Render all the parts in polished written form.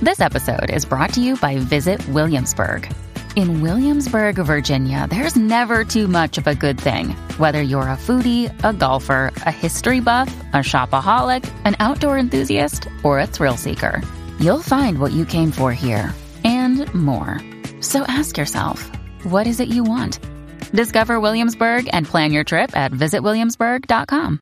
This episode is brought to you by Visit Williamsburg. In Williamsburg, Virginia, there's never too much of a good thing. Whether you're a foodie, a golfer, a history buff, a shopaholic, an outdoor enthusiast, or a thrill seeker, you'll find what you came for here and more. So ask yourself, what is it you want? Discover Williamsburg and plan your trip at visitwilliamsburg.com.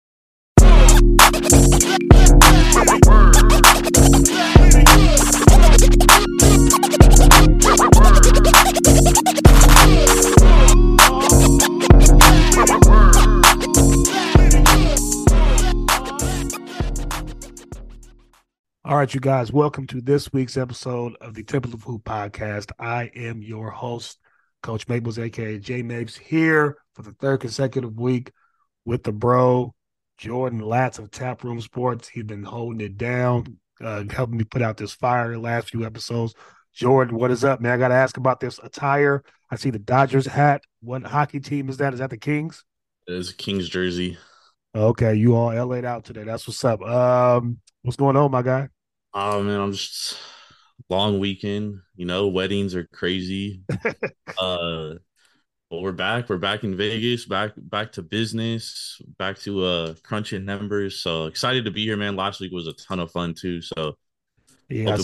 All right, you guys, welcome to this week's episode of the Temple of Hoop podcast. I am your host, Coach Maples, a.k.a. J Mapes, here for the third consecutive week with the bro, Jordan Latz of Taproom Sports. He's been holding it down, helping me put out this fire the last few episodes. Jordan, what is up, man? I got to ask about this attire. I see the Dodgers hat. What hockey team is that? Is that the Kings? It is a Kings jersey. Okay, you all LA'd out today. That's what's up. What's going on, my guy? Oh man, I'm just long weekend. You know, weddings are crazy. But we're back. We're back in Vegas. Back to business. Back to crunching numbers. So excited to be here, man. Last week was a ton of fun too. So yeah,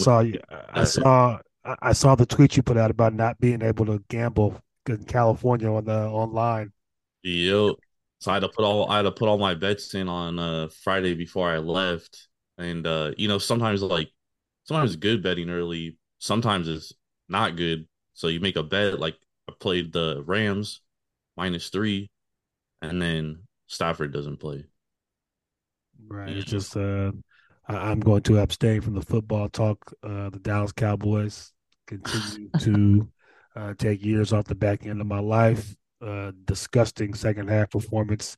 I saw the tweet you put out about not being able to gamble in California online. Yep. So I had to put all my bets in on Friday before I left. And you know, sometimes good betting early, sometimes it's not good. So you make a bet, like I played the Rams -3, and then Stafford doesn't play. Right. It's just I'm going to abstain from the football talk. The Dallas Cowboys continue to take years off the back end of my life. Disgusting second half performance.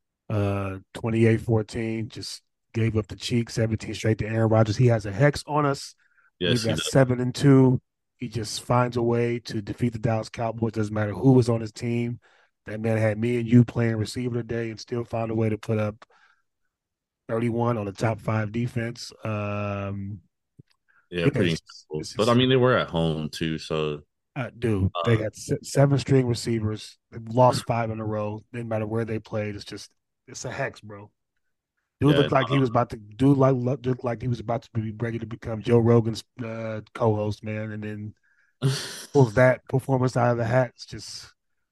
28-14, just gave up the cheek, 17 straight to Aaron Rodgers. He has a hex on us. Yes, He got 7-2. He just finds a way to defeat the Dallas Cowboys. Doesn't matter who was on his team. That man had me and you playing receiver today and still found a way to put up 31 on the top 5 defense. Yeah, pretty incredible. But I mean, they were at home too, so dude, they had 7 string receivers. They lost 5 in a row. Didn't matter where they played. It's a hex, bro. Dude looked like he was about to be ready to become Joe Rogan's co-host, man, and then pulls that performance out of the hat. It's just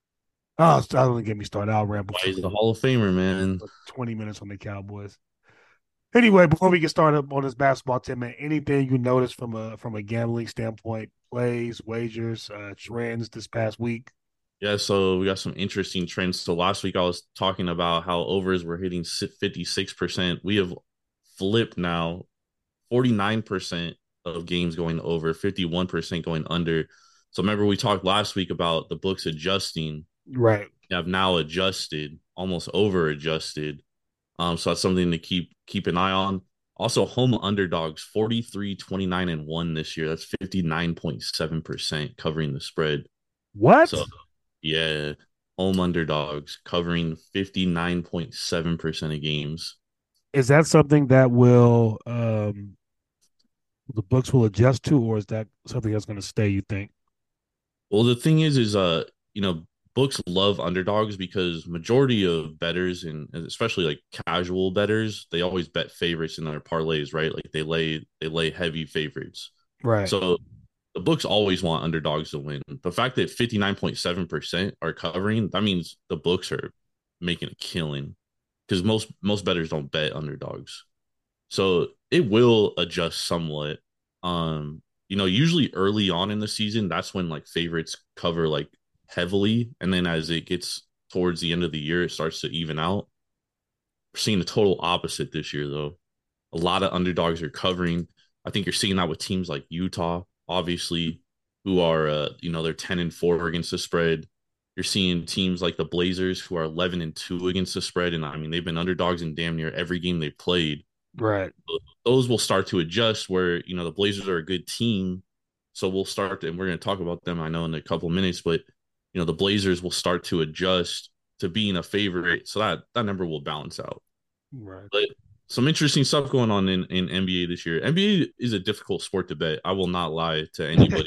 don't get me started. I'll ramble. He's a Hall of Famer, man. 20 minutes on the Cowboys. Anyway, before we get started on this basketball team, man, anything you noticed from a gambling standpoint, plays, wagers, trends this past week? Yeah, so we got some interesting trends. So last week I was talking about how overs were hitting 56%. We have flipped now, 49% of games going over, 51% going under. So remember we talked last week about the books adjusting. Right. They have now adjusted, almost over adjusted. So that's something to keep an eye on. Also, home underdogs, 43-29-1 this year. That's 59.7% covering the spread. What? So yeah, home underdogs covering 59.7% of games. Is that something that will the books will adjust to, or is that something that's going to stay, you think? Well, the thing is you know, books love underdogs because majority of bettors and especially like casual bettors, they always bet favorites in their parlays, right? Like they lay heavy favorites. Right. So the books always want underdogs to win. The fact that 59.7% are covering, that means the books are making a killing because most bettors don't bet underdogs. So it will adjust somewhat. You know, usually early on in the season, that's when like favorites cover like heavily. And then as it gets towards the end of the year, it starts to even out. We're seeing the total opposite this year, though. A lot of underdogs are covering. I think you're seeing that with teams like Utah, obviously, who are they're 10-4 against the spread. You're seeing teams like the Blazers who are 11-2 against the spread, and I mean they've been underdogs in damn near every game they played. Right. Those will start to adjust where, you know, the Blazers are a good team. So we'll start, and we're going to talk about them, I know, in a couple of minutes, but, you know, the Blazers will start to adjust to being a favorite. So that number will balance out. Right. But some interesting stuff going on in NBA this year. NBA is a difficult sport to bet. I will not lie to anybody.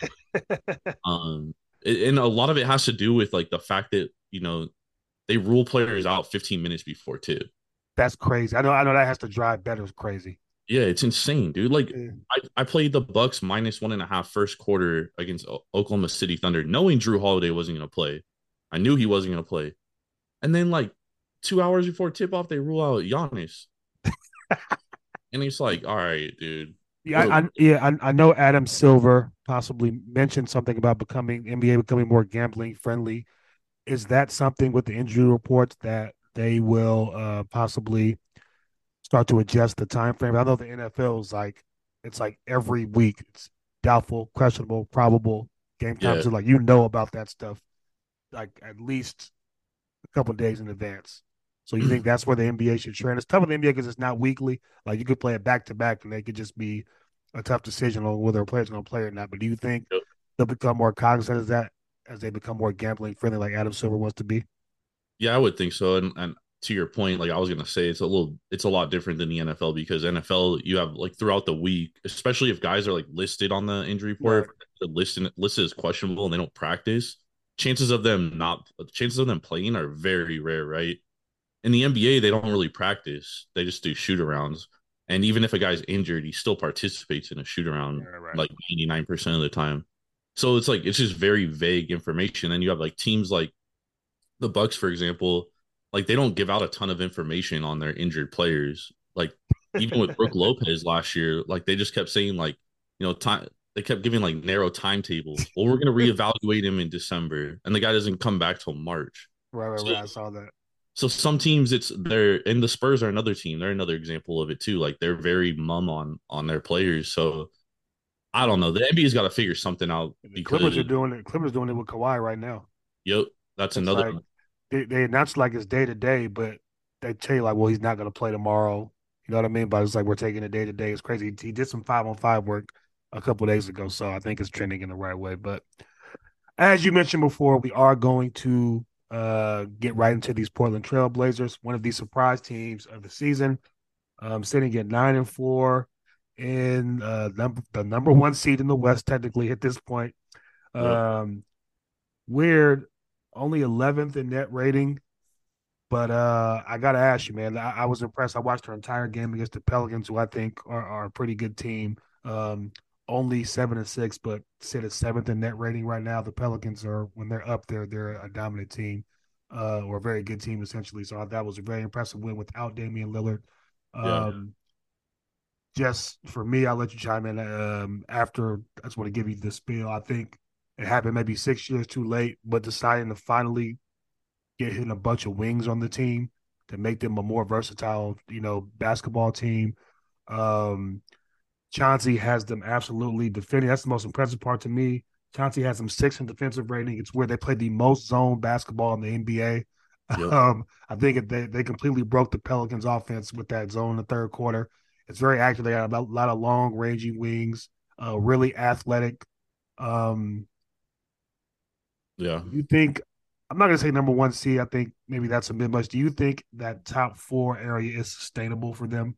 Um, and a lot of it has to do with like the fact that they rule players out 15 minutes before tip. That's crazy. I know that has to drive bettors crazy. Yeah, it's insane, dude. Like Yeah. I played the Bucks -1.5 first quarter against Oklahoma City Thunder, knowing Drew Holiday wasn't going to play. I knew he wasn't going to play, and then like 2 hours before tip off, they rule out Giannis, and it's like, all right, dude. Yeah, I know Adam Silver possibly mentioned something about becoming NBA becoming more gambling friendly. Is that something with the injury reports that they will possibly start to adjust the time frame? I know the NFL is like it's like every week it's doubtful, questionable, probable, game time. Yeah, So like about that stuff like at least a couple of days in advance. So you think that's where the NBA should trend? It's tough with the NBA because it's not weekly. Like you could play it back to back, and they could just be a tough decision on whether a player's going to play or not. But do you think they'll become more cognizant of that as they become more gambling friendly, like Adam Silver wants to be? yeah, I would think so. And to your point, like I was gonna say, it's a lot different than the NFL because NFL you have like throughout the week, especially if guys are like listed on the injury Right. report, listed as questionable and they don't practice, chances of them playing are very rare, right? In the NBA, they don't really practice; they just do shoot arounds. And even if a guy's injured, he still participates in a shoot around Right. like 89% of the time. So it's like it's just very vague information. And you have like teams like the Bucks, for example, like they don't give out a ton of information on their injured players. Like even with Brooke Lopez last year, like they just kept saying like, time they kept giving like narrow timetables. Well, we're gonna reevaluate him in December, and the guy doesn't come back till March. So Right. I saw that. so some teams and the Spurs are another team. They're another example of it too. Like they're very mum on their players. So I don't know. The NBA's got to figure something out The Clippers because are doing it. Clippers doing it with Kawhi right now. yep, that's It's another like they announced like it's day to day, but they tell you like, well, he's not going to play tomorrow. You know what I mean? But it's like we're taking it day to day. It's crazy. He did some 5-on-5 work a couple of days ago, so I think it's trending in the right way. But as you mentioned before, we are going to get right into these Portland Trail Blazers, one of the surprise teams of the season, sitting at 9-4 in the number one seed in the West, technically at this point. yep, Um, Weird, only 11th in net rating. But I gotta ask you, man. I was impressed. I watched her entire game against the Pelicans, who I think are a pretty good team. Um, Only 7-6, but sit at seventh in net rating right now. The Pelicans are when they're up there, they're a dominant team, or a very good team essentially. So that was a very impressive win without Damian Lillard. yeah, Um, just for me, I'll let you chime in after. I just want to give you the spiel. I think it happened maybe 6 years too late, but deciding to finally get hitting a bunch of wings on the team to make them a more versatile, basketball team. Um, Chauncey has them absolutely defending. That's the most impressive part to me. Chauncey has them sixth in defensive rating. It's where they play the most zone basketball in the NBA. yep, I think they completely broke the Pelicans' offense with that zone in the third quarter. It's very active. They got a lot of long ranging wings, really athletic. Um, yeah. you think I'm not going to say number one seed. I think maybe that's a bit much. Do you think that top four area is sustainable for them?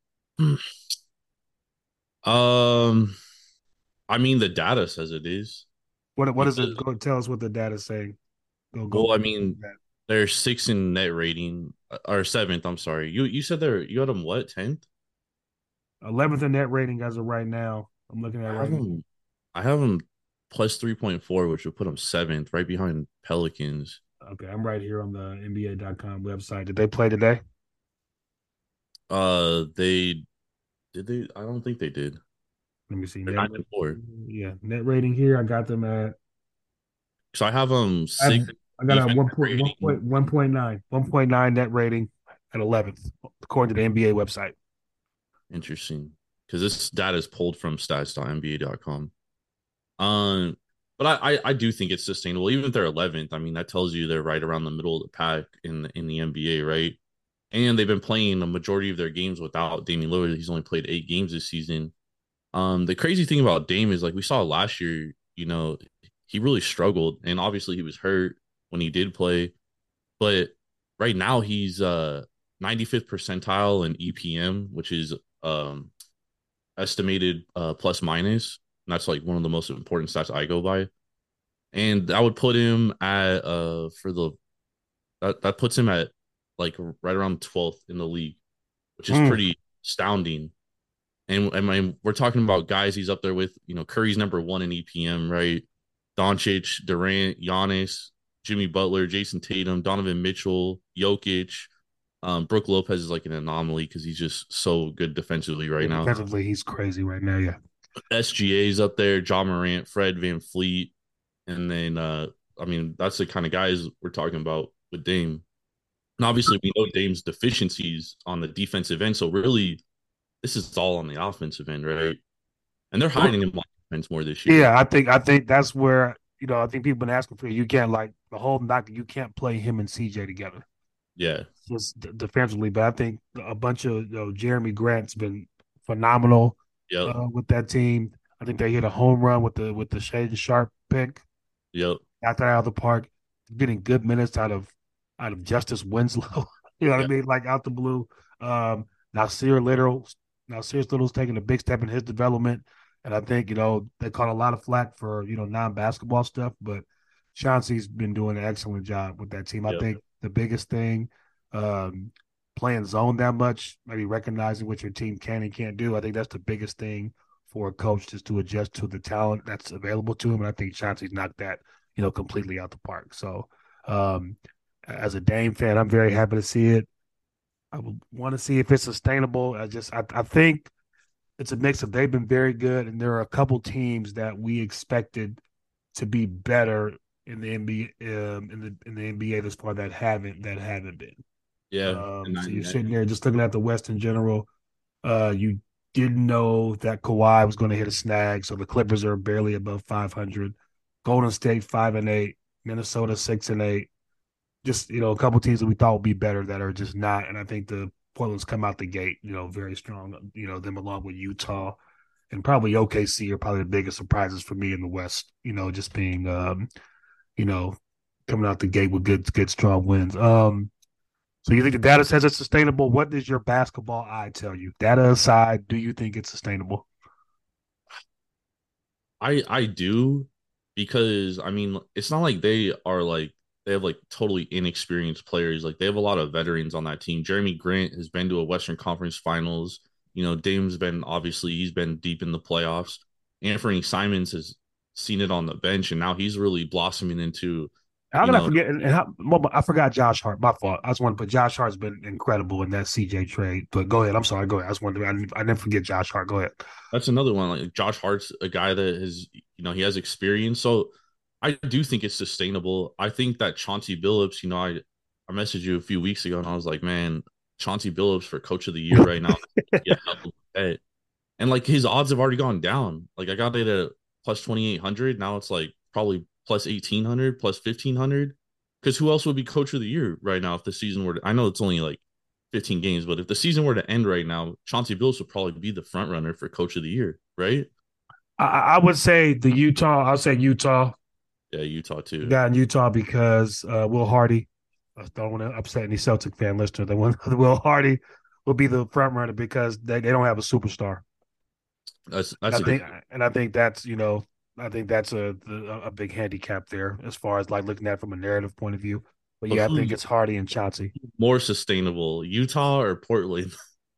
Um, I mean, the data says it is What does it because, go? Tell us what the data saying. Go. well, I mean, they're sixth in net rating or seventh. I'm sorry. You said you had them what 10th? 11th in net rating as of right now. I'm looking I at have right now. them. I have them plus 3.4, which would put them seventh, right behind Pelicans. Okay, I'm right here on the NBA.com website. Did they play today? They did they? I don't think they did. Let me see. They're 9-4. Yeah, net rating here. I got them at. So I have them I have, sixth I got a defensive 1.1 rating. 1.9 net rating at 11th, according to the NBA website. Interesting, because this data is pulled from stats.nba.com. Um, but I do think it's sustainable. Even if they're 11th, I mean that tells you they're right around the middle of the pack in the NBA, right? And they've been playing a majority of their games without Damian Lillard. He's only played 8 games this season. The crazy thing about Dame is like we saw last year, he really struggled, and obviously he was hurt when he did play. But right now he's 95th percentile in EPM, which is estimated plus minus. And that's like one of the most important stats I go by. And that would put him at for the that puts him at like right around 12th in the league, which is pretty astounding. And I mean, we're talking about guys he's up there with, Curry's number one in EPM, right? Doncic, Durant, Giannis, Jimmy Butler, Jason Tatum, Donovan Mitchell, Jokic. Brooke Lopez is like an anomaly because he's just so good defensively right now. Defensively, he's crazy right now, yeah. SGA's up there, John Morant, Fred Van Fleet. And then, I mean, that's the kind of guys we're talking about with Dame. And obviously, we know Dame's deficiencies on the defensive end. So really, this is all on the offensive end, right? And they're hiding him on defense more this year. Yeah, I think that's where I think people been asking for you can't like the whole knock you can't play him and CJ together. Yeah, just defensively, but I think a bunch of Jeremy Grant's been phenomenal. Yep. With that team. I think they hit a home run with the Shaden Sharp pick. Yep. Got that out of the park. Getting good minutes out of Justice Winslow. You know what I mean? Like out the blue. Nasir Little's taking a big step in his development. And I think, they caught a lot of flack for, non-basketball stuff, but Chauncey's been doing an excellent job with that team. I think the biggest thing, playing zone that much, maybe recognizing what your team can and can't do. I think that's the biggest thing for a coach, just to adjust to the talent that's available to him. And I think Chauncey's knocked that, completely out the park. So as a Dame fan, I'm very happy to see it. I would want to see if it's sustainable. I think it's a mix of they've been very good, and there are a couple teams that we expected to be better in the NBA in the NBA this far that haven't been. Yeah. So you're sitting there just looking at the West in general. You didn't know that Kawhi was going to hit a snag, so the Clippers are barely above 500. Golden State 5-8, Minnesota 6-8. Just a couple teams that we thought would be better that are just not, and I think the Portland's come out the gate, very strong. Them along with Utah and probably OKC are probably the biggest surprises for me in the West. Just being, coming out the gate with good strong wins. So you think the data says it's sustainable? What does your basketball eye tell you? Data aside, do you think it's sustainable? I do, because I mean, it's not like they have like totally inexperienced players. Like they have a lot of veterans on that team. Jeremy Grant has been to a Western Conference Finals. Dame's been he's been deep in the playoffs. Anthony Simons has seen it on the bench, and now he's really blossoming into. How did I forget? I forgot Josh Hart. My fault. I just wanted to put Josh Hart's been incredible in that CJ trade. But go ahead. I'm sorry. Go ahead. I just wanted I didn't forget Josh Hart. Go ahead. That's another one. Like Josh Hart's a guy that has, he has experience. So I do think it's sustainable. I think that Chauncey Billups, I messaged you a few weeks ago and I was like, man, Chauncey Billups for coach of the year right now. Yeah. And like his odds have already gone down. Like I got it at plus 2,800. Now it's like probably plus 1,800, plus 1,500. Because who else would be coach of the year right now if the season were to, I know it's only like 15 games, but if the season were to end right now, Chauncey Billups would probably be the front runner for coach of the year, right? I would say I'll say Utah. Yeah, Utah too. Got in Utah because Will Hardy. I don't want to upset any Celtic fan listener. They want Will Hardy will be the front runner because they don't have a superstar. I think that's I think that's a big handicap there as far as like looking at it from a narrative point of view. But yeah, I think it's Hardy and Chauncey. More sustainable, Utah or Portland?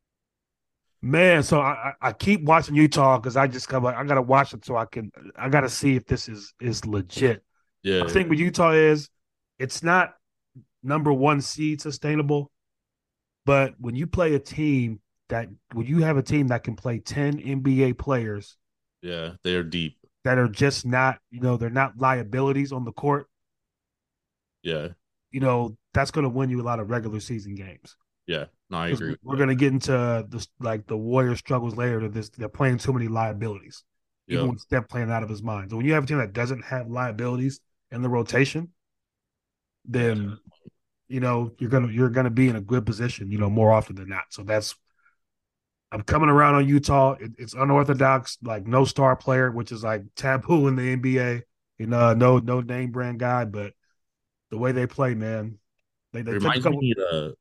Man, so I keep watching Utah because I gotta watch it so I gotta see if this is legit. Yeah. I think with Utah it's not number one seed sustainable, but when you have a team that can play 10 NBA players, yeah, they are deep. That are just not, they're not liabilities on the court. Yeah. That's going to win you a lot of regular season games. Yeah, no, I agree. We're going to get into the Warriors struggles later to this. They're playing too many liabilities, even with Steph playing out of his mind. So when you have a team that doesn't have liabilities in the rotation, then, you're going to be in a good position, more often than not. So I'm coming around on Utah. It's unorthodox, like no star player, which is like taboo in the NBA. No name brand guy, but the way they play, man, they reminds me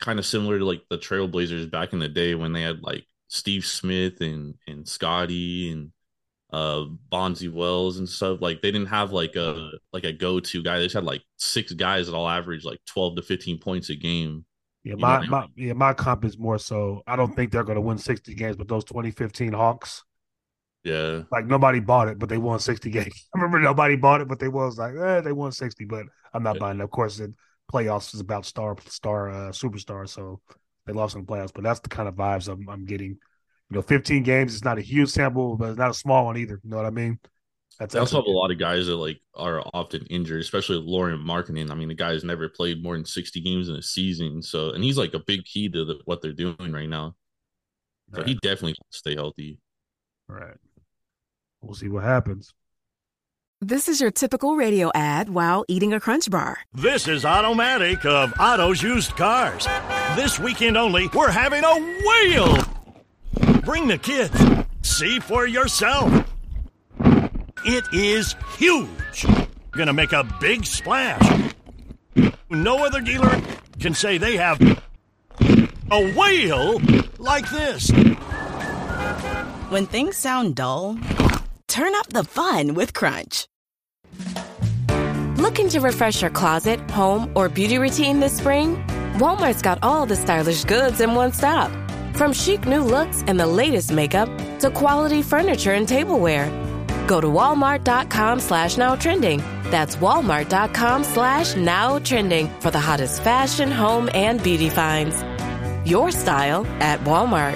kind of similar to like the Trailblazers back in the day when they had like Steve Smith and Scotty and Bonzi Wells and stuff. Like they didn't have like a go-to guy. They just had like six guys that all average like 12 to 15 points a game. Yeah, You know what I my comp is more so. I don't think they're going to win 60 games, but those 2015 Hawks, mean? Yeah. like nobody bought it, but they won 60 games. I remember nobody bought it, but they was like, they won 60. But I'm not Yeah. buying it. Of course, the playoffs is about superstar, so they lost in the playoffs. But that's the kind of vibes I'm getting. 15 games is not a huge sample, but it's not a small one either. You know what I mean? They That's also have a lot of guys that like are often injured, especially Lauren Markkinen. I mean, the guy's never played more than 60 games in a season. So, and he's like a big key to what they're doing right now. So he right. definitely can stay healthy. Right. We'll see what happens. This is your typical radio ad while eating a Crunch Bar. This is Automatic of Otto's Used Cars. This weekend only, we're having a whale. Bring the kids. See for yourself. It is huge. Gonna make a big splash. No other dealer can say they have a whale like this. When things sound dull, turn up the fun with Crunch. Looking to refresh your closet, home, or beauty routine this spring? Walmart's got all the stylish goods in one stop. From chic new looks and the latest makeup to quality furniture and tableware. Go to walmart.com/nowtrending. That's walmart.com/nowtrending for the hottest fashion, home, and beauty finds. Your style at Walmart.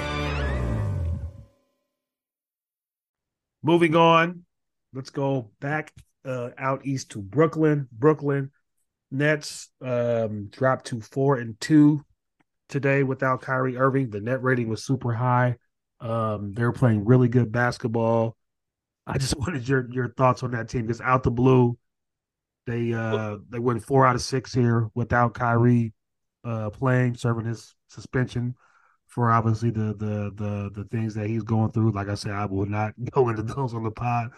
Moving on, let's go back out east to Brooklyn. Brooklyn Nets dropped to 4-2 today without Kyrie Irving. The net rating was super high. They're playing really good basketball. I just wanted your thoughts on that team because out the blue, they win 4 out of 6 here without Kyrie playing, serving his suspension for obviously the things that he's going through. Like I said, I will not go into those on the pod.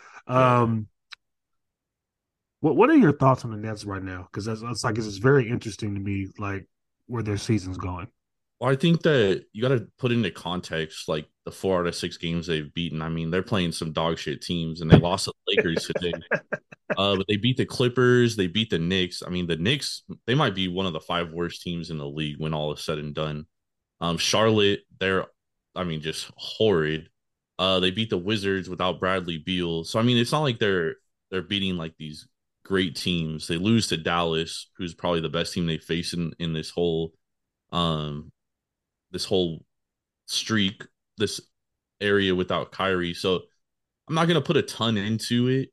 What are your thoughts on the Nets right now? Because it's very interesting to me, like where their season's going. Well, I think that you got to put into context like the 4 out of 6 games they've beaten. I mean, they're playing some dog shit teams, and they lost to the Lakers today. But they beat the Clippers, they beat the Knicks. I mean, the Knicks, they might be one of the 5 worst teams in the league when all is said and done. Charlotte, just horrid. They beat the Wizards without Bradley Beal. So I mean, it's not like they're beating like these great teams. They lose to Dallas, who's probably the best team they face in this whole streak, this area without Kyrie. So I'm not gonna put a ton into it.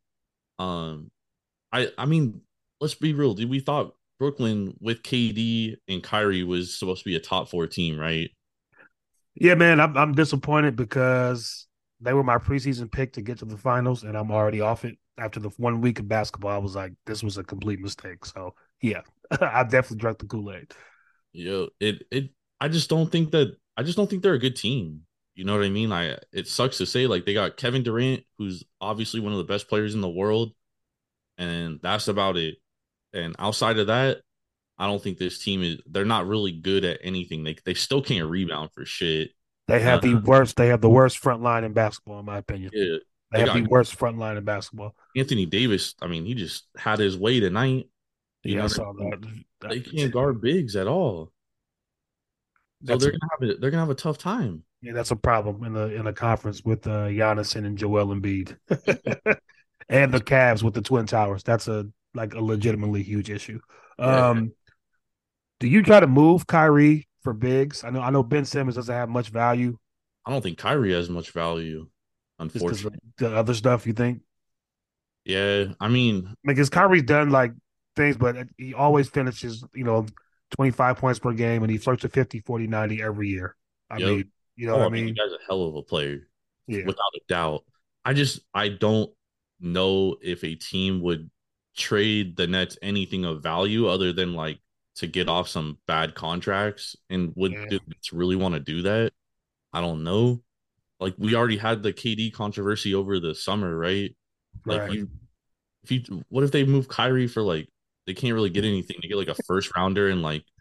I mean, let's be real, dude. We thought Brooklyn with KD and Kyrie was supposed to be a top 4 team, right? Yeah, man, I'm disappointed because they were my preseason pick to get to the finals, and I'm already off it. After the 1 week of basketball, I was like, this was a complete mistake. So yeah, I definitely drank the Kool-Aid. Yeah, I just don't think they're a good team. You know what I mean? It sucks to say, like, they got Kevin Durant, who's obviously one of the best players in the world, and that's about it. And outside of that, I don't think this team they're not really good at anything. They still can't rebound for shit. They have the worst front line in basketball, in my opinion. Yeah, they have the worst front line in basketball. Anthony Davis, I mean, he just had his way tonight. I saw that. They can't guard bigs at all. So they're gonna have a tough time. Yeah, that's a problem in the conference with Giannis and Joel Embiid, and the Cavs with the Twin Towers. That's a legitimately huge issue. Do you try to move Kyrie for bigs? I know Ben Simmons doesn't have much value. I don't think Kyrie has much value, unfortunately. The other stuff you think? Yeah, I mean, because Kyrie's done like things, but he always finishes, 25 points per game, and he flirts with 50, 40, 90 every year. I mean, what I mean? The guy's a hell of a player, yeah, without a doubt. I don't know if a team would trade the Nets anything of value other than like to get off some bad contracts, and would the Nets really want to do that? I don't know. Like, we already had the KD controversy over the summer, right? Like, what if they move Kyrie for like they can't really get anything to get like a first rounder and like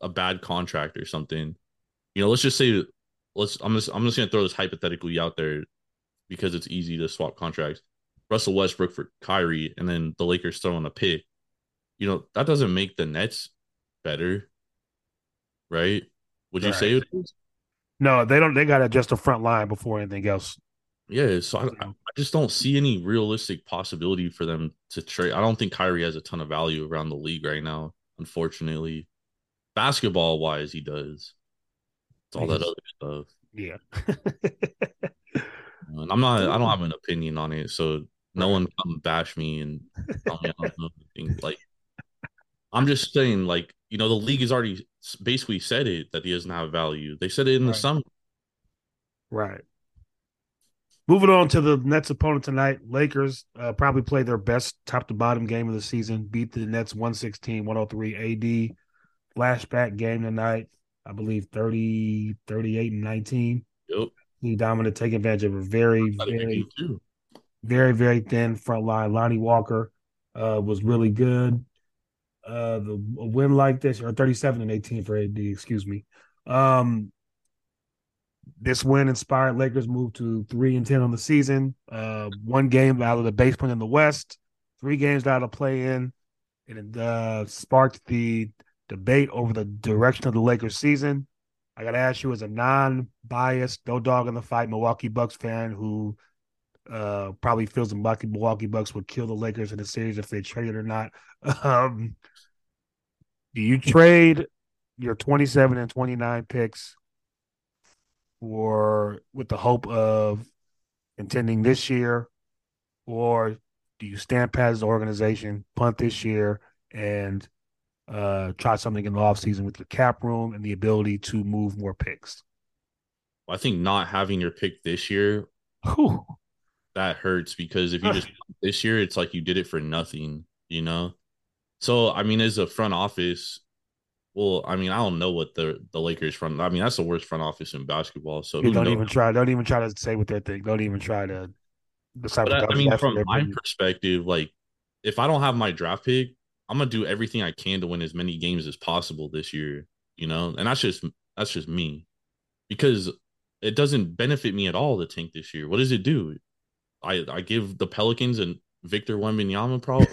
a bad contract or something. Let's just say I'm just gonna throw this hypothetically out there because it's easy to swap contracts. Russell Westbrook for Kyrie, and then the Lakers throw in a pick. That doesn't make the Nets better, right? Would you say it is? No, they don't. They got to adjust the front line before anything else. Yeah, so I just don't see any realistic possibility for them to trade. I don't think Kyrie has a ton of value around the league right now, unfortunately. Basketball wise, he does. It's all that other stuff. Yeah. And I don't have an opinion on it, so no one come bash me and tell me I don't know anything. Like, I'm just saying, like, the league has already basically said it that he doesn't have value. They said it in the summer. Right. Moving on to the Nets opponent tonight, Lakers probably played their best top to bottom game of the season, beat the Nets 116-103 AD. Flashback game tonight, I believe 30, 38, and 19. Yep. He dominant, taking advantage of a very, very thin front line. Lonnie Walker was really good. A win like this, or 37-18 for AD, excuse me. This win inspired Lakers move to 3-10 on the season. 1 game out of the basement in the West, 3 games out of play-in. It sparked the debate over the direction of the Lakers season. I got to ask you, as a non-biased, no dog in the fight Milwaukee Bucks fan who probably feels the Milwaukee Bucks would kill the Lakers in the series if they traded or not. Do you trade your 27 and 29 picks with the hope of contending this year, or do you stand pat as the organization, punt this year, and try something in the offseason with the cap room and the ability to move more picks? I think not having your pick this year, that hurts, because if you just this year, it's like you did it for nothing, So, as a front office, well, I don't know what the Lakers front. That's the worst front office in basketball. So don't even try to say what they think. Don't even try to decide. But from my perspective, like, if I don't have my draft pick, I'm gonna do everything I can to win as many games as possible this year. And that's just me, because it doesn't benefit me at all to tank this year. What does it do? I give the Pelicans and Victor Wembanyama probably.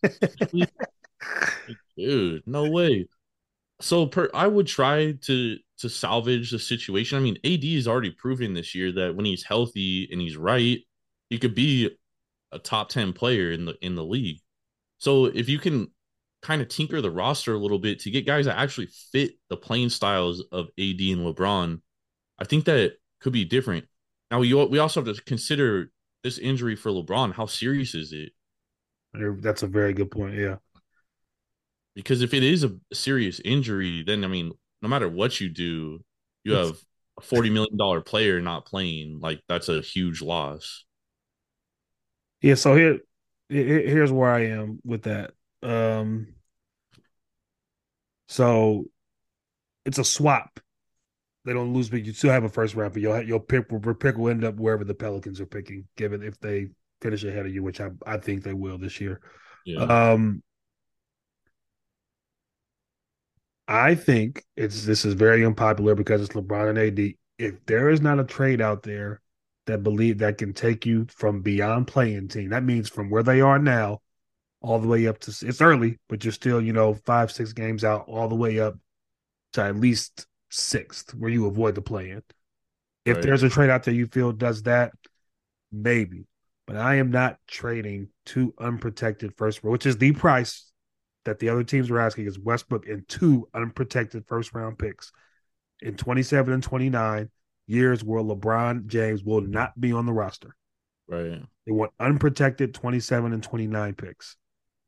Dude, no way. So I would try to salvage the situation. AD is already proven this year that when he's healthy and he's right, he could be a top 10 player in the league. So if you can kind of tinker the roster a little bit to get guys that actually fit the playing styles of AD and LeBron, I think that could be different. Now we also have to consider this injury for LeBron. How serious is it? That's a very good point. Yeah. Because if it is a serious injury, then no matter what you do, you have a $40 million player not playing. Like, that's a huge loss. Yeah. So here's where I am with that. So it's a swap. They don't lose, but you still have a first round. But your pick will end up wherever the Pelicans are picking, given if they finish ahead of you, which I think they will this year. Yeah. I think this is very unpopular because it's LeBron and AD. If there is not a trade out there that can take you from beyond playing team, that means from where they are now all the way up to, it's early, but you're still, 5-6 games out, all the way up to at least 6th, where you avoid the play-in. If there's a trade out there you feel does that, maybe. But I am not trading 2 unprotected first round, which is the price that the other teams are asking, is Westbrook and 2 unprotected first-round picks in 27 and 29, years where LeBron James will not be on the roster. Right. They want unprotected 27 and 29 picks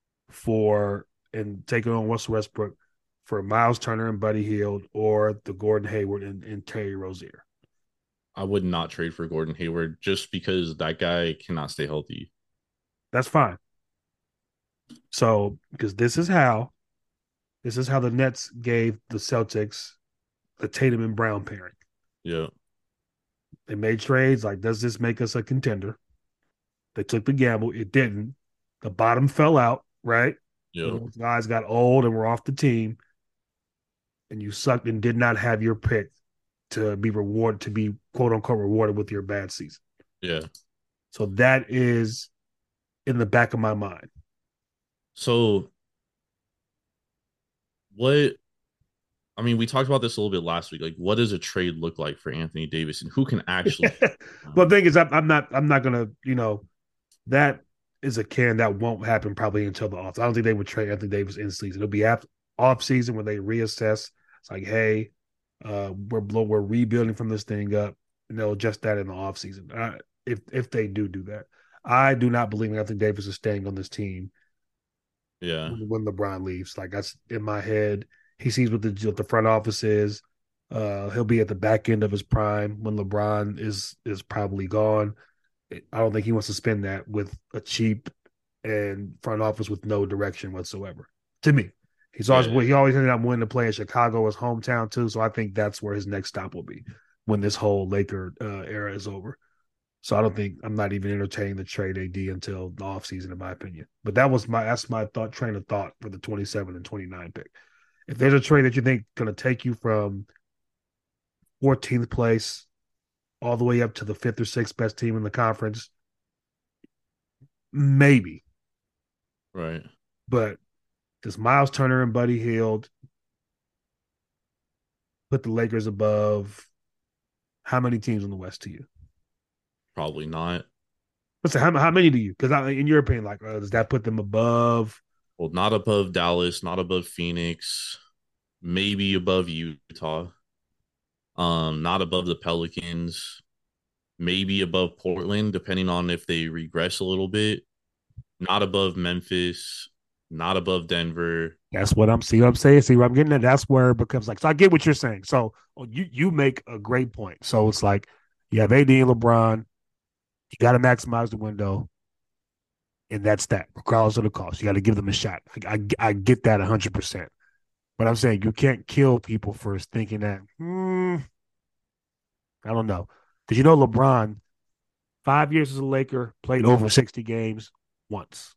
and taking on Russell Westbrook for Miles Turner and Buddy Hield, or the Gordon Hayward and Terry Rozier. I would not trade for Gordon Hayward just because that guy cannot stay healthy. That's fine. So, because this is how the Nets gave the Celtics the Tatum and Brown pairing. Yeah. They made trades like, does this make us a contender? They took the gamble. It didn't. The bottom fell out, right? Yeah. Those guys got old and were off the team. and you sucked and did not have your pick to be rewarded, to be quote unquote rewarded with your bad season. Yeah. So that is in the back of my mind. So what I mean, we talked about this a little bit last week. Like, what does a trade look like for Anthony Davis, and who can actually? Well, the thing is, I'm not gonna, that is a can that won't happen probably until the off. I don't think they would trade Anthony Davis in season. It'll be off season when they reassess. It's like, hey, we're rebuilding from this thing up, and they'll adjust that in the off season. If they do that, I do not believe Anthony Davis is staying on this team. Yeah. When LeBron leaves, like that's in my head. He sees what the front office is. He'll be at the back end of his prime when LeBron is probably gone. I don't think he wants to spend that with a cheap and front office with no direction whatsoever. To me, he always ended up wanting to play in Chicago, his hometown too. So I think that's where his next stop will be when this whole Laker era is over. So I'm not even entertaining the trade AD until the offseason, in my opinion. But that's my train of thought for the 27 and 29 pick. If there's a trade that you think going to take you from 14th place all the way up to the 5th or 6th best team in the conference, maybe. Right. But does Miles Turner and Buddy Hield put the Lakers above how many teams in the West to you? Probably not. Let's say how many do you? Because in your opinion, like, does that put them above? Well, not above Dallas, not above Phoenix, maybe above Utah. Not above the Pelicans, maybe above Portland, depending on if they regress a little bit. Not above Memphis, not above Denver. That's what I'm saying. See what I'm getting at? That's where it becomes like, so I get what you're saying. So you make a great point. So it's like, you have AD and LeBron, you got to maximize the window. And that's that, regardless of the cost. You got to give them a shot. I get that 100%. But I'm saying you can't kill people for thinking that, I don't know. Because LeBron, 5 years as a Laker, played over 60 games once.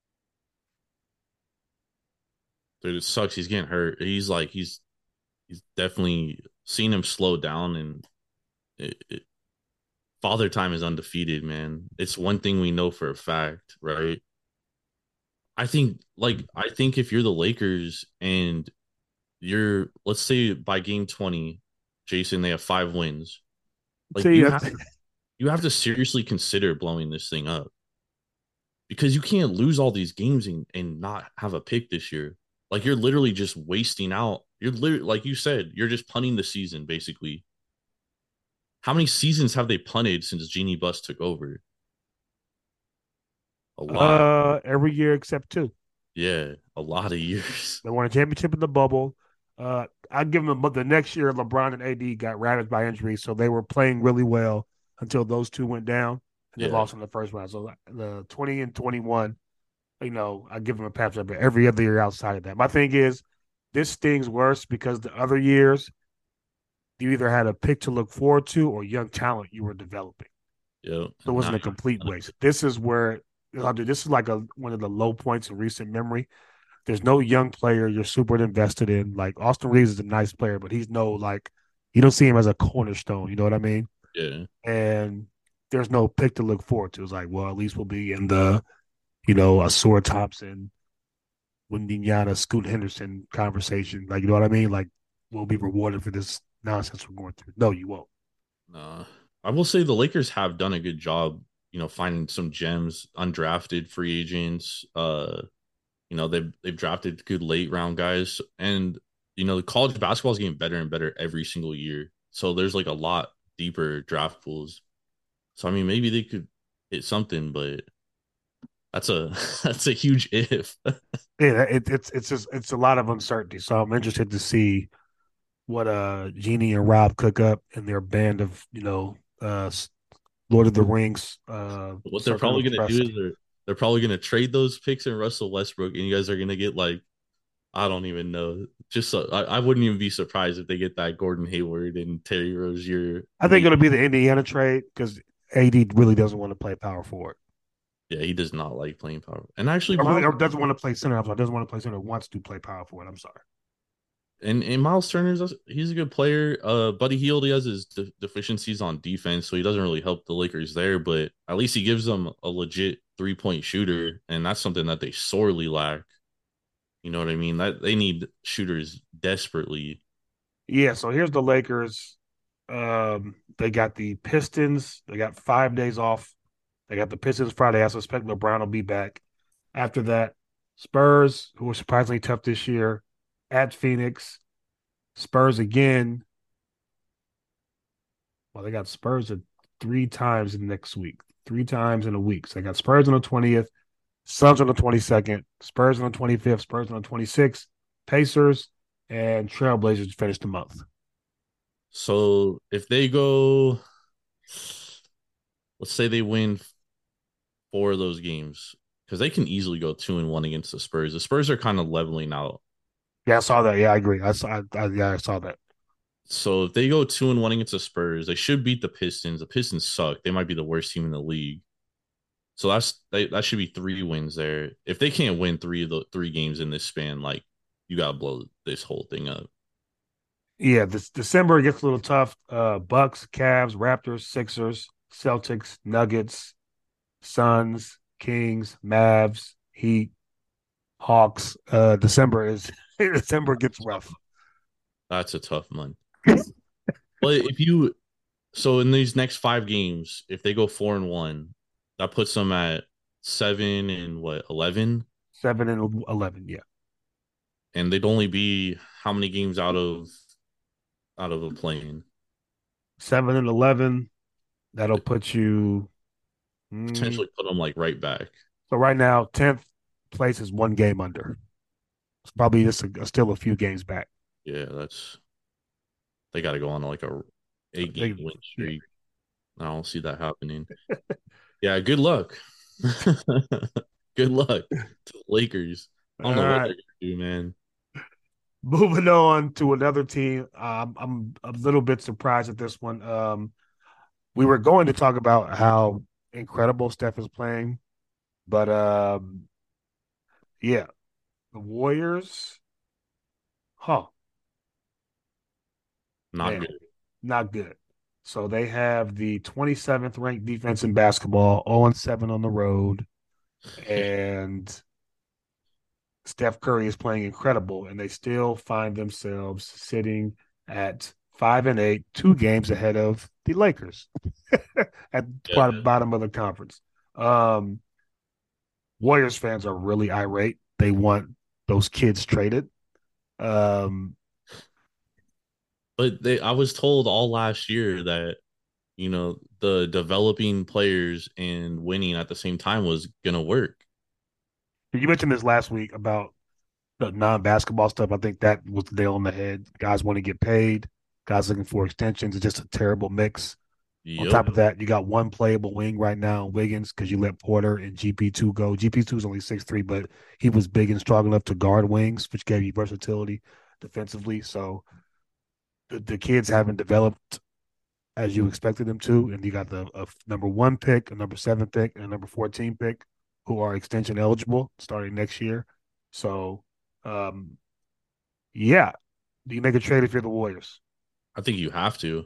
Dude, it sucks. He's getting hurt. He's definitely seen him slow down, and Father Time is undefeated, man. It's one thing we know for a fact, right? I think if you're the Lakers and let's say by game 20, Jason, they have 5 wins. Like, you have to seriously consider blowing this thing up, because you can't lose all these games and not have a pick this year. Like, you're literally just wasting out. You're literally, like you said, you're just punting the season, basically. How many seasons have they punted since Jeanie Buss took over? A lot. Every year except 2. Yeah, a lot of years. They won a championship in the bubble. I'd give them, but the next year, LeBron and AD got ravaged by injuries, so they were playing really well until those two went down, and they lost in the first round. So the 20 and 21, I give them a pass, but every other year outside of that. My thing is, this stings worse because the other years, you either had a pick to look forward to or young talent you were developing. Yeah, so it wasn't a complete waste. This is where this is like one of the low points in recent memory. There's no young player you're super invested in. Like, Austin Reeves is a nice player, but he's you don't see him as a cornerstone. You know what I mean? Yeah. And there's no pick to look forward to. It's like, well, at least we'll be in the, a Sora Thompson, Windiana, Scoot Henderson conversation. Like, you know what I mean? Like, we'll be rewarded for this nonsense we're going through. No, you won't. I will say the Lakers have done a good job, finding some gems, undrafted free agents. They've drafted good late round guys, and the college basketball is getting better and better every single year. So there's like a lot deeper draft pools. So I mean, maybe they could hit something, but that's a huge if. Yeah, it's a lot of uncertainty. So I'm interested to see what Jeanie and Rob cook up in their band of Lord of the Rings. What they're probably going to do is they're probably going to trade those picks in Russell Westbrook, and you guys are going to get, like, I don't even know. Just I wouldn't even be surprised if they get that Gordon Hayward and Terry Rozier. I think it'll be the Indiana trade because AD really doesn't want to play power forward. Yeah, he does not like playing power. And actually, or doesn't want to play center. Doesn't want to play center. Wants to play power forward. I'm sorry. And Miles Turner's he's a good player. Buddy Hield, he has his deficiencies on defense, so he doesn't really help the Lakers there. But at least he gives them a legit 3-point shooter, and that's something that they sorely lack. You know what I mean? That they need shooters desperately. Yeah, so here's the Lakers. They got the Pistons. They got 5 days off. They got the Pistons Friday. I suspect LeBron will be back. After that, Spurs, who were surprisingly tough this year, at Phoenix. Spurs again. Well, they got Spurs at 3 times in next week, 3 times in a week. So they got Spurs on the 20th, Suns on the 22nd, Spurs on the 25th, Spurs on the 26th, Pacers, and Trailblazers to finish the month. So if they go, let's say they win 4 of those games, because they can easily go 2-1 against the Spurs. The Spurs are kind of leveling out. Yeah, I saw that. Yeah, I agree. I saw that. So if they go 2-1 against the Spurs, they should beat the Pistons. The Pistons suck. They might be the worst team in the league. So that should be 3 wins there. If they can't win 3 of the 3 games in this span, like you gotta blow this whole thing up. Yeah, this December gets a little tough. Bucks, Cavs, Raptors, Sixers, Celtics, Nuggets, Suns, Kings, Mavs, Heat, Hawks. December gets rough. That's a tough month. But so in these next 5 games, if they go 4-1, that puts them at 7 and 11, 7 and 11, yeah. and they'd only be how many games out of a plane? 7 and 11. That'll put you. Potentially put them like right back. So right now, 10th place is 1 game under. It's probably just still a few games back. Yeah, they got to go on like a 8-game win streak. I don't see that happening. Yeah, good luck. Good luck to the Lakers. I don't know what they're gonna do, man. Moving on to another team. I'm a little bit surprised at this one. We were going to talk about how incredible Steph is playing, but yeah, the Warriors, Not man, good. not good. So they have the 27th ranked defense in basketball, 0-7 on the road, and Steph Curry is playing incredible, and they still find themselves sitting at 5-8, 2 games ahead of the Lakers at the bottom of the conference. Warriors fans are really irate. They want those kids traded. But I was told all last year that the developing players and winning at the same time was gonna work. You mentioned this last week about the non-basketball stuff. I think that was the nail on the head. Guys want to get paid. Guys looking for extensions. It's just a terrible mix. On top of that, you got one playable wing right now, Wiggins, because you let Porter and GP2 go. GP2 is only 6'3", but he was big and strong enough to guard wings, which gave you versatility defensively. So the kids haven't developed as you expected them to. And you got the number 1 pick, a number 7 pick, and a number 14 pick who are extension eligible starting next year. So, yeah. Do you make a trade if you're the Warriors? I think you have to.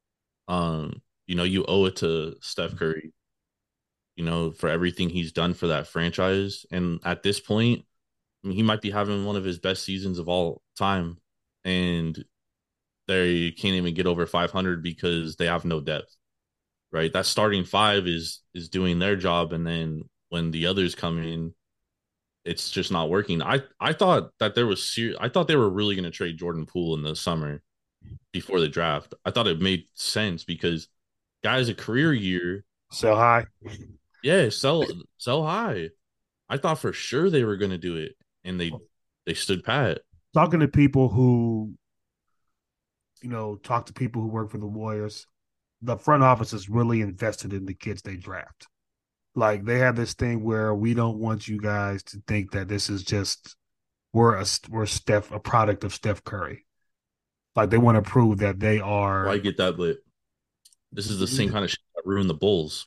You owe it to Steph Curry, for everything he's done for that franchise. And at this point, I mean, he might be having one of his best seasons of all time. And they can't even get over 500 because they have no depth, right? That starting 5 is doing their job. And then when the others come in, it's just not working. I thought that I thought they were really going to trade Jordan Poole in the summer before the draft. I thought it made sense because guys, a career year, sell high. Yeah, sell high. I thought for sure they were going to do it, and they stood pat. Talking to people who, talk to people who work for the Warriors, the front office is really invested in the kids they draft. Like they have this thing where we don't want you guys to think that this is just we're a product of Steph Curry. Like they want to prove that they are. Well, I get that, but this is the same kind of shit that ruined the Bulls.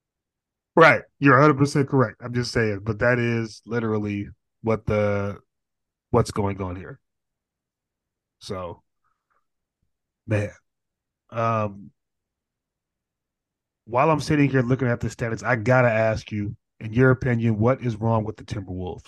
Right. You're 100% correct. I'm just saying, but that is literally what the what's going on here. So, man, um, while I'm sitting here looking at the stats, I gotta ask you, in your opinion, what is wrong with the Timberwolves?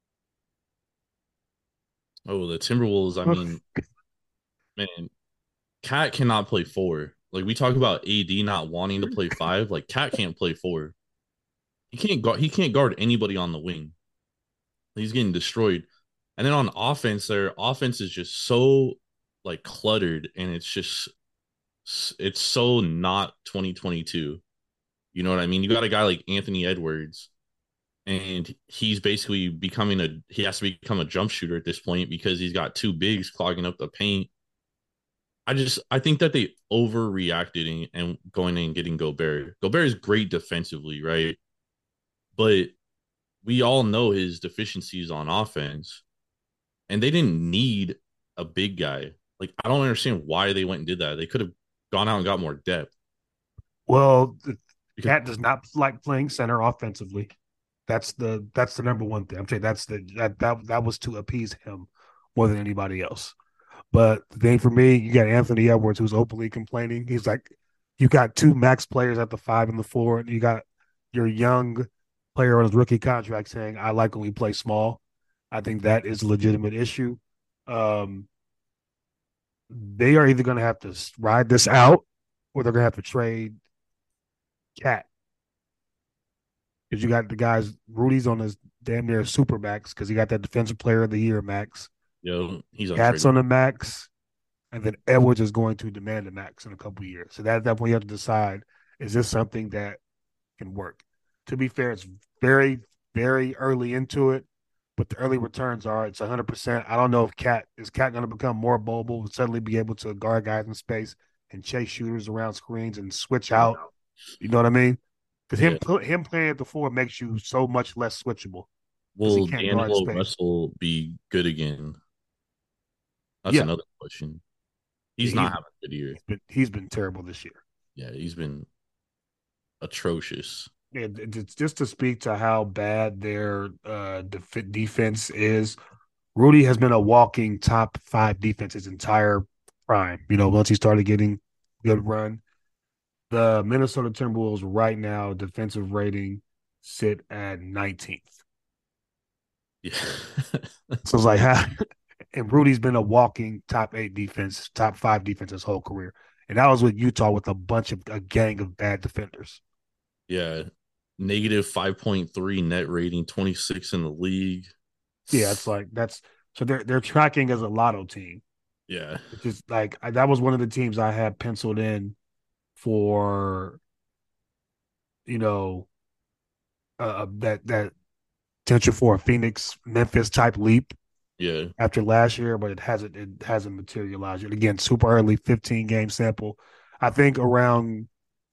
Oh, the Timberwolves. I mean, man, Cat cannot play four. Like we talk about AD not wanting to play five. Like Cat can't play four. He can't guard. He can't guard anybody on the wing. He's getting destroyed. And then on offense, their offense is just so like cluttered, and it's so not 2022. You know what I mean? You got a guy like Anthony Edwards, and he's basically he has to become a jump shooter at this point because he's got two bigs clogging up the paint. I think that they overreacted and going in and getting Gobert. Gobert is great defensively, right? But we all know his deficiencies on offense, and they didn't need a big guy. Like I don't understand why they went and did that. They could have gone out and got more depth. Well, the Because Cat does not like playing center offensively. That's the number one thing. I'm saying that was to appease him more than anybody else. But the thing for me, you got Anthony Edwards who's openly complaining. He's like, you got two max players at the 5 and the 4, and you got your young player on his rookie contract saying, "I like when we play small." I think that is a legitimate issue. Um, they are either going to have to ride this out, or they're going to have to trade Cat, because you got the guys. Rudy's on his damn near super max because he got that defensive player of the year max. he's Cat's untradeable. on the max, and then Edwards is going to demand the max in a couple of years. So at that point, you have to decide: is this something that can work? To be fair, it's very, very early into it, but the early returns are it's 100%. I don't know if Cat going to become more mobile, suddenly be able to guard guys in space and chase shooters around screens and switch out. You know what I mean? Because Yeah. him playing at the 4 makes you so much less switchable because he Will can't guard D'Angelo space. Russell be good again? That's Yeah, another question. He's he's not having a good year. he's been terrible this year. Yeah, he's been atrocious. Yeah, just to speak to how bad their defense is. Rudy has been a walking top 5 defense his entire prime. Once he started getting good run, the Minnesota Timberwolves right now defensive rating sit at 19th. Yeah. So it's like, and Rudy's been a walking top 8 defense, top 5 defense his whole career, and that was with Utah with a gang of bad defenders. Yeah. Negative 5.3 net rating, 26 in the league. Yeah, it's like so they're tracking as a lotto team. Yeah. Which is like that was one of the teams I had penciled in for, that potential for a Phoenix Memphis type leap Yeah. after last year, but it hasn't materialized yet. Again, super early, 15-game sample. I think around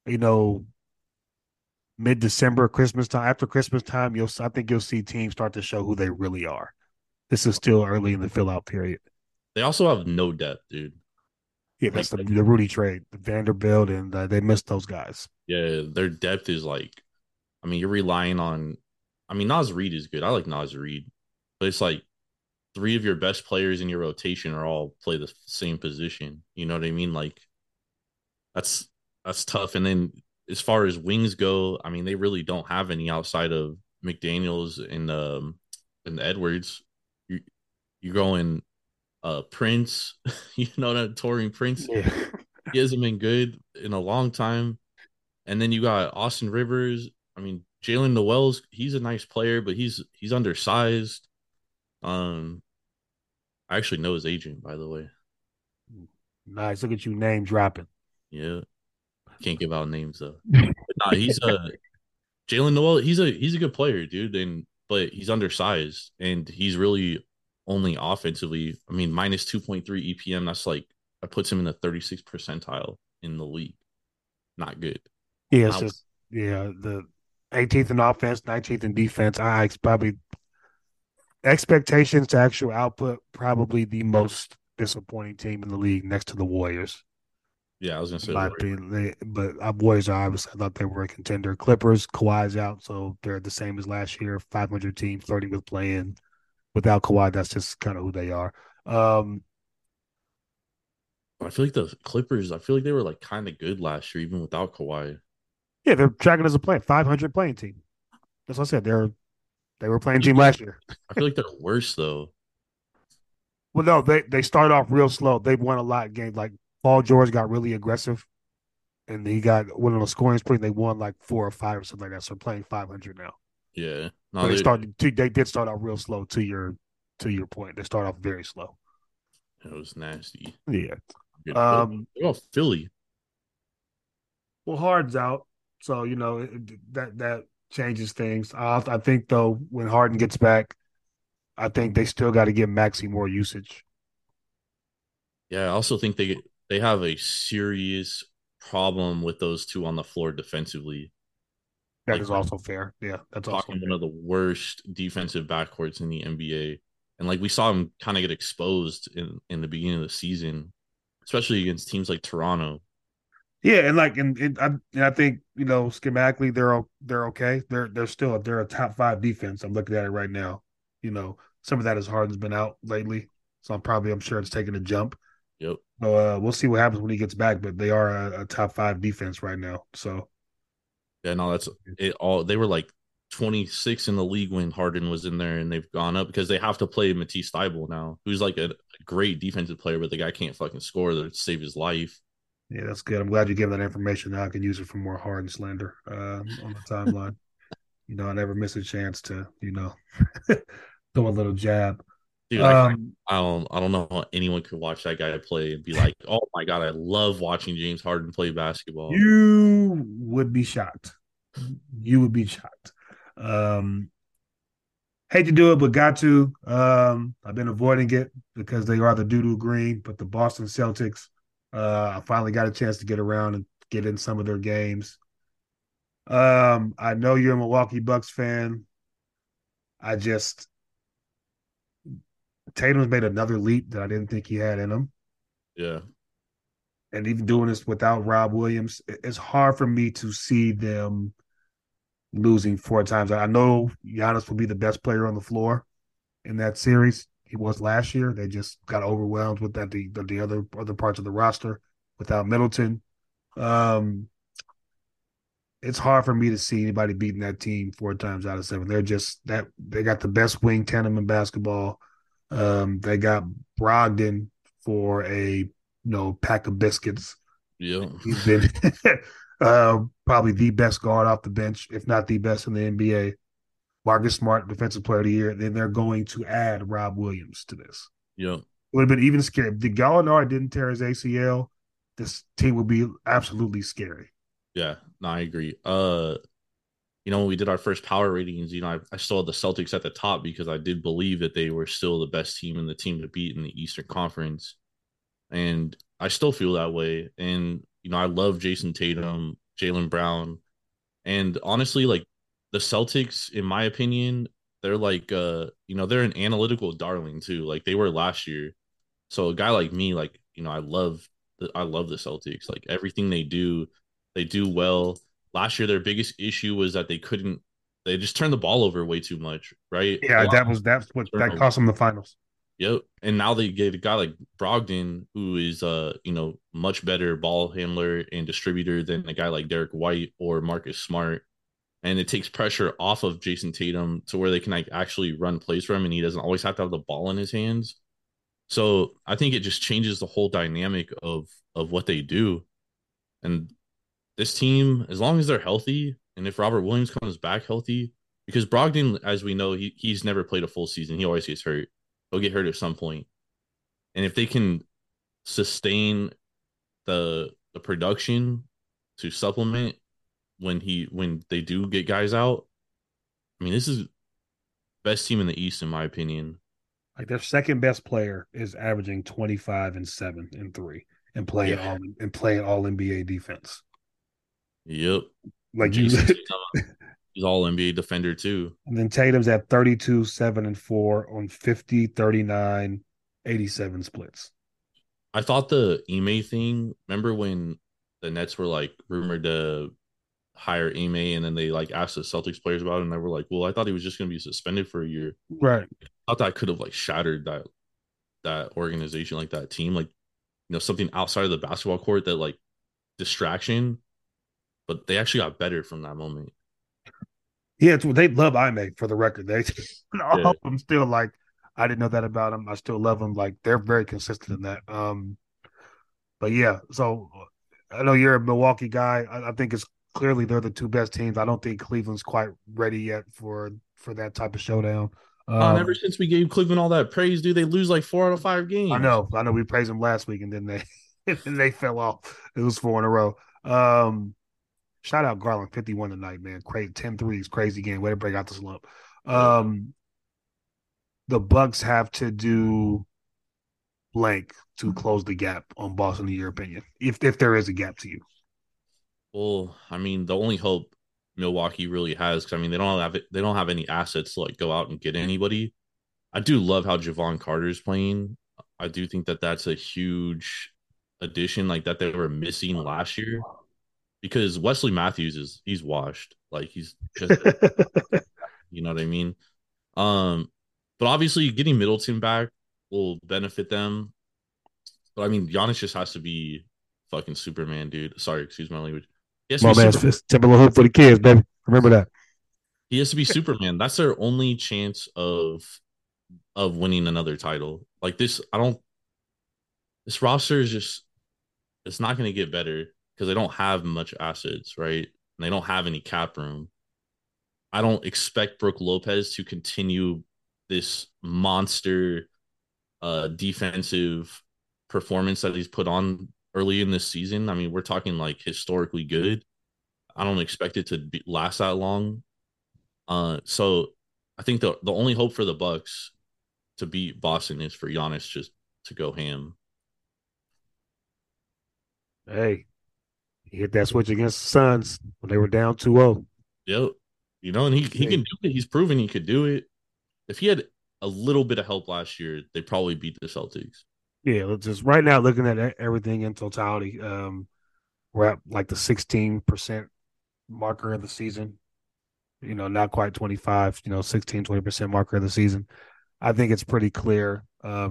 mid-December, Christmas time. After Christmas time, I think you'll see teams start to show who they really are. This is still early in the fill-out period. They also have no depth, dude. Yeah, that's the Rudy trade, Vanderbilt, and they missed those guys. Yeah, their depth is like, I mean, you're relying on, I mean, Naz Reid is good. I like Naz Reid, but it's like 3 of your best players in your rotation are all play the same position. You know what I mean? Like, that's tough. And then as far as wings go, I mean, they really don't have any outside of McDaniels and Edwards. You're going Prince, that Torian Prince. Yeah. He hasn't been good in a long time. And then you got Austin Rivers. I mean, Jalen Noel's he's a nice player, but he's undersized. I actually know his agent, by the way. Nice. Look at you name dropping. Yeah. Can't give out names though. But nah, he's a Jalen Noel, he's a good player, dude. But he's undersized and he's really only offensively. I mean, minus 2.3 EPM. That's like that puts him in the 36th percentile in the league. Not good. Yeah, it's just the 18th in offense, 19th in defense. I probably expectations to actual output, probably the most disappointing team in the league next to the Warriors. Yeah, I was gonna say My opinion, but Warriors are obviously. I thought they were a contender. Clippers, Kawhi's out, so they're the same as last year. 500 team, flirting with playing without Kawhi, that's just kind of who they are. I feel like the Clippers, I feel like they were like kind of good last year, even without Kawhi. Yeah, they're tracking as a 500 playing team. That's what I said. They were playing team last year. I feel like they're worse though. Well, no, they started off real slow. They've won a lot of games. Like Paul George got really aggressive, and he got one of the scoring spree. They won like 4 or 5 or something like that. So they're playing 500 now. Yeah, no, But they did start out real slow. To your point, they start off very slow. it was nasty. Yeah. Good. Oh, Philly. Well, Harden's out, so that changes things. I think though, when Harden gets back, I think they still got to give Maxey more usage. Yeah, I also think they have a serious problem with those two on the floor defensively. That Like is also fair. Yeah, that's also talking fair. one of the worst defensive backcourts in the NBA. And like we saw him kind of get exposed in the beginning of the season, especially against teams like Toronto. Yeah, and I think schematically they're okay. They're a top 5 defense. I'm looking at it right now. Some of that is Harden's been out lately, so I'm sure it's taking a jump. Yep. So we'll see what happens when he gets back. But they are a top 5 defense right now. So Yeah, no, that's it. All they were like 26 in the league when Harden was in there, and they've gone up because they have to play Matisse Thybulle now, who's like a great defensive player, but the guy can't fucking score to save his life. yeah, that's good. I'm glad you gave that information. Now I can use it for more Harden slander on the timeline. I never miss a chance to throw a little jab. Dude, I don't know how anyone could watch that guy play and be like, oh my god, I love watching James Harden play basketball. You would be shocked. You would be shocked. Hate to do it, but got to. I've been avoiding it because they are the doo-doo green, but the Boston Celtics, I finally got a chance to get around and get in some of their games. I know you're a Milwaukee Bucks fan. Tatum's made another leap that I didn't think he had in him. Yeah. And even doing this without Rob Williams, it's hard for me to see them losing 4 times. I know Giannis will be the best player on the floor in that series. He was last year. They just got overwhelmed with that the other parts of the roster without Middleton. It's hard for me to see anybody beating that team 4 times out of 7. They're just that they got the best wing tandem in basketball. They got Brogdon for a pack of biscuits. Yeah. He's been probably the best guard off the bench, if not the best in the NBA. Marcus Smart, Defensive Player of the Year. Then they're going to add Rob Williams to this. Yeah. It would have been even scary. If Gallinari didn't tear his ACL, this team would be absolutely scary. Yeah. No, I agree. When we did our first power ratings, I still had the Celtics at the top because I did believe that they were still the best team and the team to beat in the Eastern Conference. And I still feel that way. And, I love Jason Tatum, Jaylen Brown. And honestly, like the Celtics, in my opinion, they're like, they're an analytical darling too. Like they were last year. So a guy like me, like, I love the Celtics. Like everything they do well. Last year, their biggest issue was that they just turned the ball over way too much, right? Yeah, that's what that cost them the finals. Yep. And now they get a guy like Brogdon, who is much better ball handler and distributor than a guy like Derek White or Marcus Smart. And it takes pressure off of Jason Tatum to where they can actually run plays for him, and he doesn't always have to have the ball in his hands. So I think it just changes the whole dynamic of what they do. And this team, as long as they're healthy, and if Robert Williams comes back healthy, because Brogdon, as we know, he's never played a full season. He always gets hurt. He'll get hurt at some point. And if they can sustain the production to supplement when they do get guys out, I mean, this is best team in the East, in my opinion. Like their second best player is averaging 25 and 7 and 3 and playing all NBA defense. Yep. Like he's all NBA defender too. And then Tatum's at 32, 7 and 4 on 50, 39, 87 splits. I thought the Ime thing, remember when the Nets were like rumored to hire Ime, and then they like asked the Celtics players about it, and they were like, well, I thought he was just going to be suspended for a year. Right. thought that could have like shattered that organization, like that team, like something outside of the basketball court that like distraction, but they actually got better from that moment. Yeah, they love Ime for the record. They all Yeah. of them still like I didn't know that about them. I still love them. Like they're very consistent in that. But yeah, so I know you're a Milwaukee guy. I think it's clearly they're the two best teams. I don't think Cleveland's quite ready yet for that type of showdown. And ever since we gave Cleveland all that praise, dude, they lose like 4 out of 5 games. I know. We praised them last week, and then they and then they fell off. It was 4 in a row. Um, Shout out Garland, 51 tonight, man. Crazy 10 threes, crazy game. Way to break out the slump. Yeah. The Bucks have to do blank to close the gap on Boston, in your opinion, if there is a gap to you. Well, I mean, the only hope Milwaukee really has, because I mean, they don't have any assets to like go out and get anybody. I do love how Javon Carter's playing. I do think that that's a huge addition, like that they were missing last year, because Wesley Matthews he's washed, like he's just you know what I mean. But obviously getting Middleton back will benefit them. But I mean, Giannis just has to be fucking Superman, dude. Sorry, excuse my language. He has to My be man's Superman. fist, Timberland hoop for the kids, baby. Remember that. He has to be Superman. That's their only chance of winning another title. Like this, I don't. This roster is just it's not going to get better because they don't have much assets, right? And they don't have any cap room. I don't expect Brooke Lopez to continue this monster defensive performance that he's put on early in this season. I mean, we're talking like historically good. I don't expect it to last that long. So I think the only hope for the Bucks to beat Boston is for Giannis just to go ham. Hey, he hit that switch against the Suns when they were down 2-0. Yep. And he can do it. He's proven he could do it. If he had a little bit of help last year, they probably beat the Celtics. Yeah, let's just right now looking at everything in totality. We're at like the 16% marker of the season. Not quite 25, 16, 20% marker of the season. I think it's pretty clear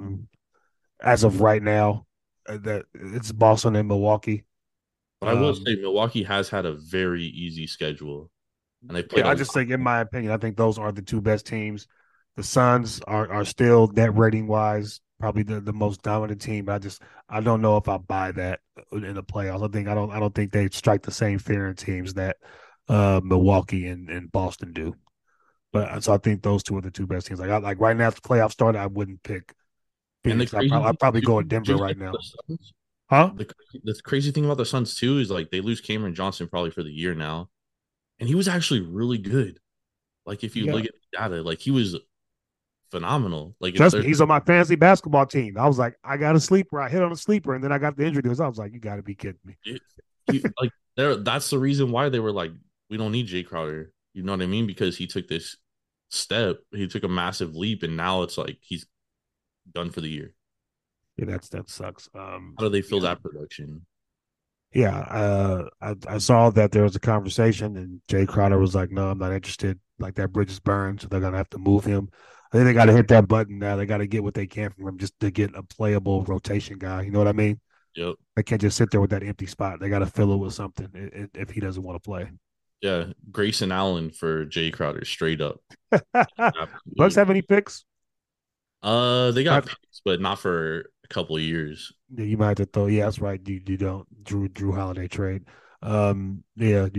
as of right now that it's Boston and Milwaukee. But I will say Milwaukee has had a very easy schedule. And they played I just think, in my opinion, I think those are the two best teams. The Suns are still net rating wise probably the most dominant team. But I don't know if I buy that in the playoffs. I don't think they strike the same fear in teams that Milwaukee and Boston do. But so I think those two are the two best teams. Like right now, if the playoffs started, I wouldn't pick Phoenix. I'd probably go with Denver right now. Huh? The crazy thing about the Suns too is like they lose Cameron Johnson probably for the year now, and he was actually really good. Like if you look at the data, like he was phenomenal. Like trust me, he's on my fantasy basketball team. I was like, I got a sleeper. I hit on a sleeper, and then I got the injury news. I was like, you got to be kidding me. Like that's the reason why they were like, we don't need Jay Crowder. You know what I mean? Because he took this step, he took a massive leap, and now it's like he's done for the year. Yeah, that sucks. How do they feel that production? Yeah, I saw that there was a conversation, and Jay Crowder was like, "No, I'm not interested. Like that bridge is burned, so they're gonna have to move him. I think they got to hit that button now. They got to get what they can from him just to get a playable rotation guy. You know what I mean? Yep. They can't just sit there with that empty spot. They got to fill it with something if he doesn't want to play. Yeah, Grayson Allen for Jay Crowder, straight up. Bucks have any picks? They got picks, but not for a couple of years. Yeah, you might have to throw. Yeah, that's right. You don't Drew Holiday trade. Yeah,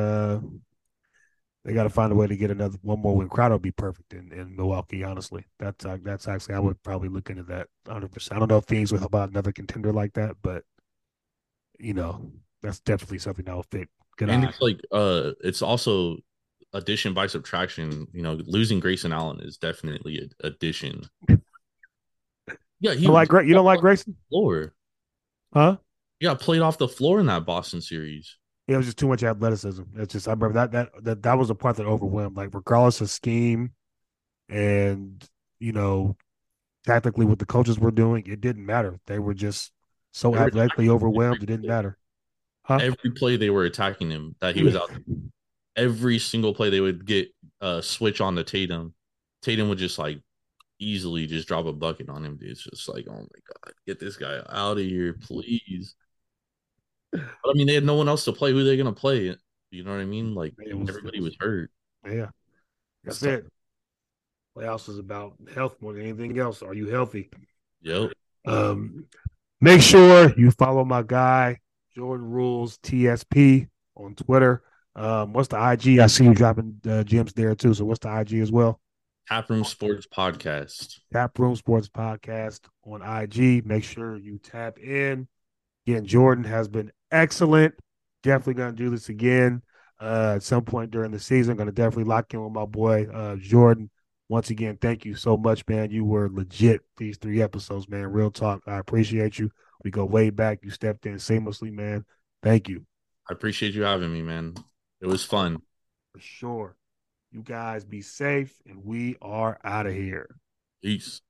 they got to find a way to get one more win. Crowder would be perfect in Milwaukee. Honestly, that's actually I would probably look into that 100%. I don't know if Phoenix would help out another contender like that, but that's definitely something that will fit. And it's like it's also addition by subtraction. Losing Grayson Allen is definitely an addition. Yeah, you don't like Grayson? Floor, huh? He got played off the floor in that Boston series. It was just too much athleticism. It's just I remember that was a part that overwhelmed. Like regardless of scheme, and tactically what the coaches were doing, it didn't matter. They were just so athletically overwhelmed. It didn't matter. Huh? Every play they were attacking him that he was out. Every single play they would get switch on to Tatum. Tatum would just like easily just drop a bucket on him, dude. It's just like, oh my God, get this guy out of here, please. But I mean, they had no one else to play. Who are they gonna play? You know what I mean? Like everybody was hurt. Yeah, that's it. Playoffs is about health more than anything else. Are you healthy? Yep. Make sure you follow my guy Jordan Rules TSP on Twitter. What's the IG? I see you dropping gems there too. So what's the IG as well? Taproom Sports Podcast. Taproom Sports Podcast on IG. Make sure you tap in. Again, Jordan has been excellent. Definitely going to do this again at some point during the season. Going to definitely lock in with my boy Jordan. Once again, thank you so much, man. You were legit these 3 episodes, man. Real talk. I appreciate you. We go way back. You stepped in seamlessly, man. Thank you. I appreciate you having me, man. It was fun. For sure. You guys be safe, and we are out of here. Peace.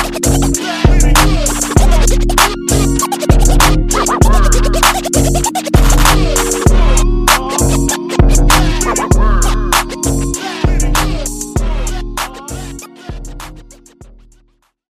Word.